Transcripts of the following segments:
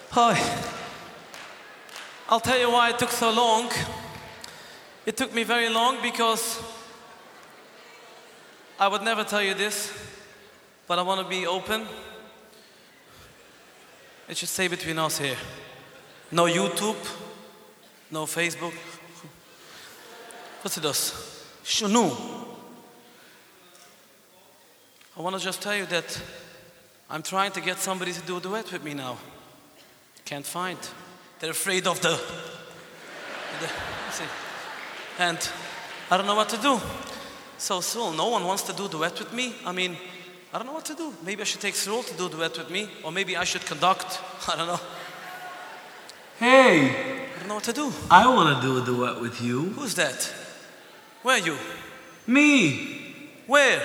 Hi. I'll tell you why it took so long. It took me very long because I would never tell you this, but I want to be open. It should stay between us here. No YouTube, no Facebook. What's it does? Shunu. I want to just tell you that I'm trying to get somebody to do a duet with me now. Can't find. They're afraid of the and I don't know what to do. So Srul, no one wants to do a duet with me. I mean, I don't know what to do. Maybe I should take Srul to do a duet with me, or maybe I should conduct. I don't know. Hey! I don't know what to do. I want to do a duet with you. Who's that? Where are you? Me! Where?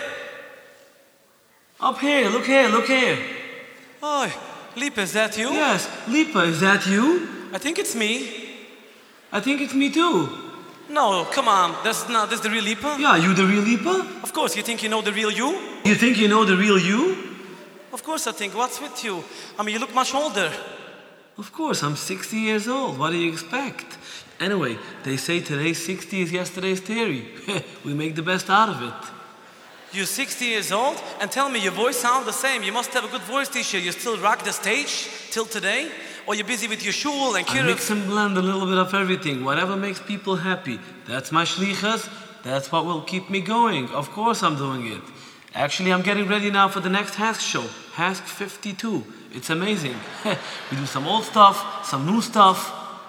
Up here, look here, look here. Oh, Lipa, is that you? Yes, Lipa, is that you? I think it's me. I think it's me too. No, come on. This is the real Lipa? Yeah, you the real Lipa? Of course, you think you know the real you? You think you know the real you? Of course I think. What's with you? I mean, you look much older. Of course, I'm 60 years old. What do you expect? Anyway, they say today's 60 is yesterday's theory. We make the best out of it. You're 60 years old? And tell me, your voice sounds the same. You must have a good voice, teacher. You still rock the stage till today? Or you're busy with your shul and I kiruv? mix and blend a little bit of everything. Whatever makes people happy. That's my shlichus. That's what will keep me going. Of course I'm doing it. Actually, I'm getting ready now for the next Hask show. Hask 52. It's amazing. We do some old stuff, some new stuff.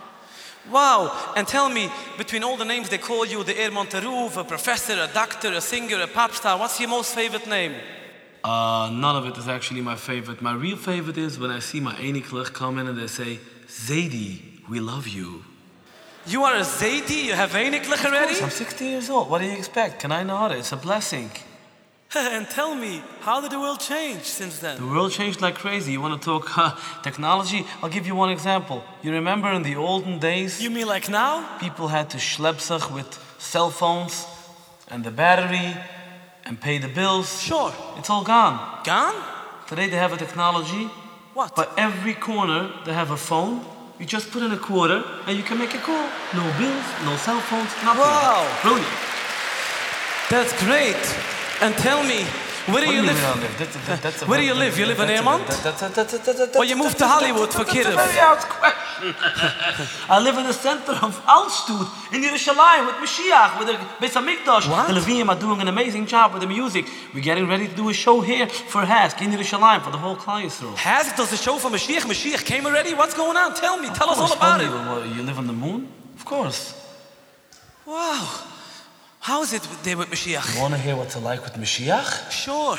Wow. And tell me, between all the names they call you, the Ermon Teruv, a professor, a doctor, a singer, a pop star, what's your most favorite name? None of it is actually my favorite. My real favorite is when I see my Einiglich come in and they say, Zaidi, we love you. You are a Zaidi? You have Einiglich already? I'm 60 years old. What do you expect? Can I not? It's a blessing. And tell me, how did the world change since then? The world changed like crazy. You want to talk technology? I'll give you one example. You remember in the olden days? You mean like now? People had to schlep sich with cell phones and the battery and pay the bills. Sure. It's all gone. Gone? Today they have a technology. What? By every corner they have a phone. You just put in a quarter and you can make a call. No bills, no cell phones, nothing. Wow. Brilliant. That's great. And tell me, where do you live? Where do you live? You live in Airmont? Or you moved to Hollywood for kiruv? That's a very out question. I live in the center of Altstut, in Yerushalayim, with Mashiach, with the Beis HaMikdash. What? The Levim are doing an amazing job with the music. We're getting ready to do a show here for Hask, in Yerushalayim, for the whole Klal Yisrael. Hask does the show for Mashiach. Mashiach came already? What's going on? Tell me. Tell us all about it. You live on the moon? Of course. Wow. How is it there with Mashiach? You want to hear what's like with Mashiach? Sure.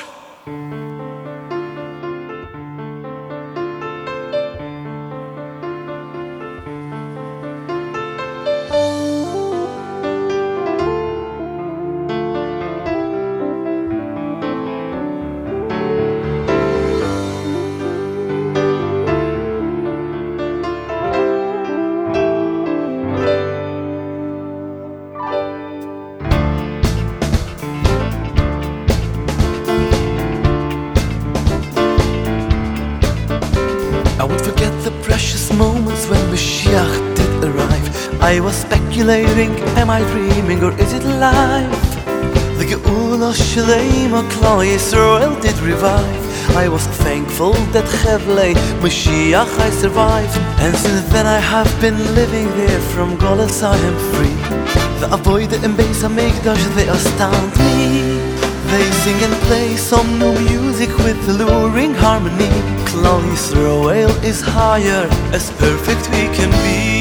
I was speculating, am I dreaming or is it life? The Geula Shleima Klal Yisrael did revive. I was thankful that Chevlei Mashiach I survived. And since then I have been living there. From Golas I am free. The Avodah and Beis HaMikdash, they astound me. They sing and play some new music with alluring harmony. Klal Yisrael is higher, as perfect we can be.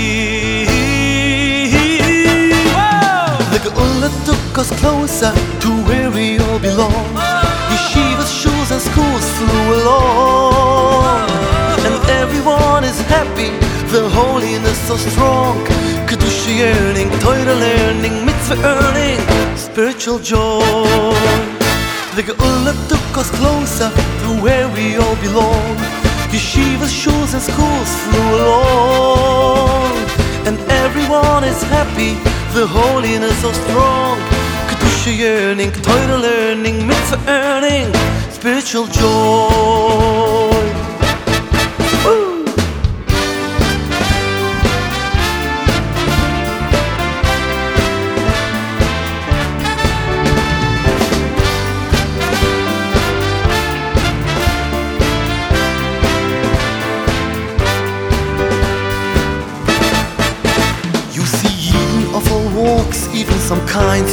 The Geula took us closer to where we all belong. Yeshivas, shuls and schools flew along. And everyone is happy, the holiness so strong. Kedusha yearning, Torah learning, mitzvah earning, spiritual joy. The Geula took us closer to where we all belong. Yeshivas, shuls and schools flew along. And everyone is happy, the holiness so strong. Kedusha yearning, Torah learning, mitzvah earning, spiritual joy. Woo!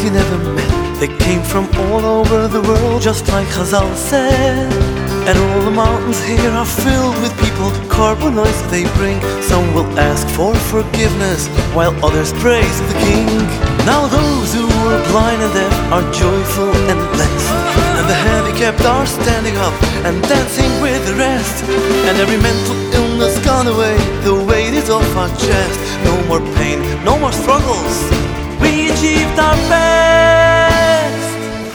you never met. They came from all over the world, just like Chazal said. And all the mountains here are filled with people. Korbanos they bring. Some will ask for forgiveness, while others praise the King. Now those who were blind and deaf are joyful and blessed, and the handicapped are standing up and dancing with the rest. And every mental illness gone away, the weight is off our chest. No more pain, no more struggles, we achieved our best.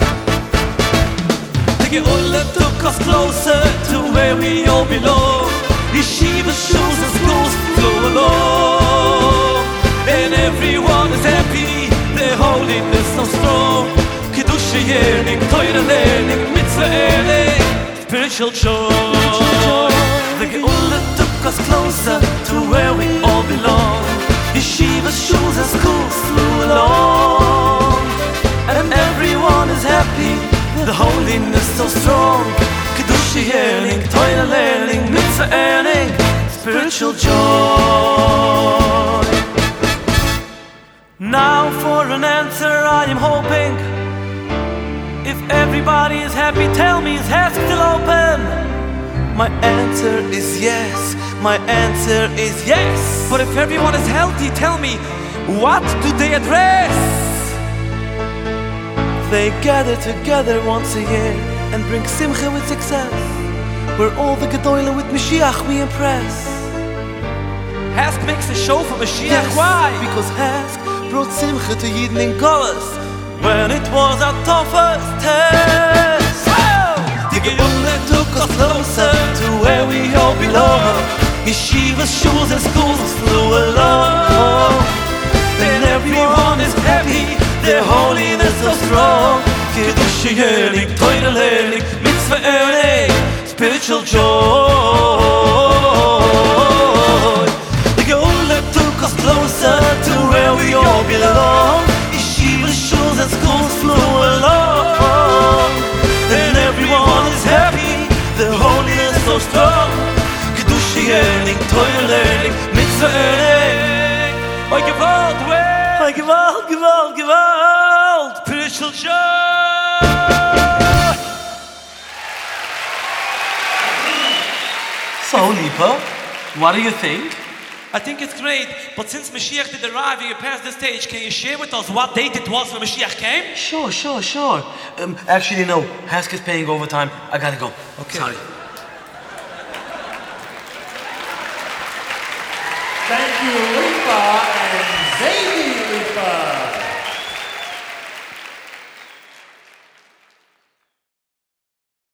The Geula took us closer to where we all belong. Yeshivas, schools and schools flew along, and everyone is happy, their holiness so strong. Kedusha yearning, Torah learning, mitzvah earning, spiritual joy. The Geula took us closer to where we all belong. Yeshivas, schools and schools flew along, and everyone is happy, the holiness so strong. Kedusha yearning, Torah learning, mitzvah earning, spiritual joy. Now for an answer I am hoping. If everybody is happy, tell me, is HASC still open? My answer is yes, my answer is yes. But if everyone is healthy, tell me, what do they address? They gather together once a year and bring simcha with success. We're all the Gedolim with Mashiach we impress. HASC makes a show for Mashiach, Yes, why? because HASC brought simcha to Yidden in Golas when it was our toughest test. The Geula took us closer to where we all belong. Yeshivas, shuls and schools flew along, and everyone is happy, their holiness so strong. Kedusha yearning, Torah learning, mitzvah earning, spiritual joy. The Geula took us closer to where we all belong. Yeshivas, shuls and schools flew along, and everyone is happy, their holiness so strong. Kedusha yearning, Torah learning, mitzvah earning. Oh, Gewalt, where? Oh, Gewalt, Gewalt, Gewalt, Spiritual joy! So, Lipa, what do you think? I think it's great, but since Mashiach did arrive and you passed the stage, can you share with us what date it was when Mashiach came? Sure. Actually, no. HASC is paying overtime. I gotta go. Okay. Sorry. Thank you, Lipa.